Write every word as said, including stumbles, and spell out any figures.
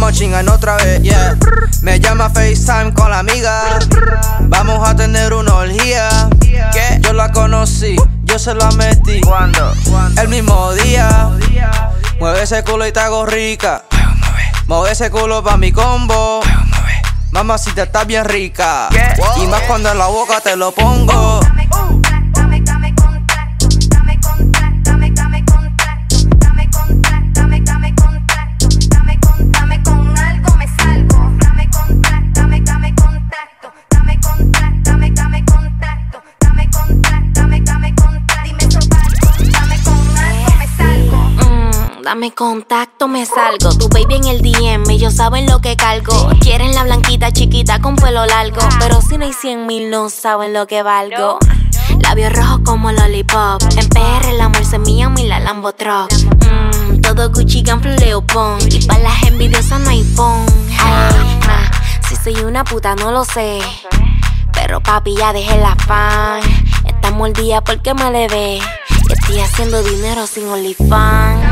Vamos a chingar otra vez, yeah. Me llama FaceTime con la amiga. Vamos a tener una orgía. ¿Qué? Yo la conocí, yo se la metí. ¿Cuándo? El mismo día. Mueve ese culo y te hago rica. Mueve ese culo pa' mi combo. Mamacita, estás bien rica. Y más cuando en la boca te lo pongo. Dame contacto, me salgo. Tu baby en el D M, ellos saben lo que cargo. Quieren la blanquita chiquita con pelo largo, pero si no hay cien mil no saben lo que valgo. Labios rojos como lollipop. En P R el amor se mía, mi la Lambo Truck. Mmm, todo Gucci, Ganflo, Leopon. Y pa' las envidiosas no hay pon. Hey, nah, si soy una puta no lo sé, pero papi ya dejé la fan. Está mordida porque me le ve. Estoy haciendo dinero sin OnlyFans.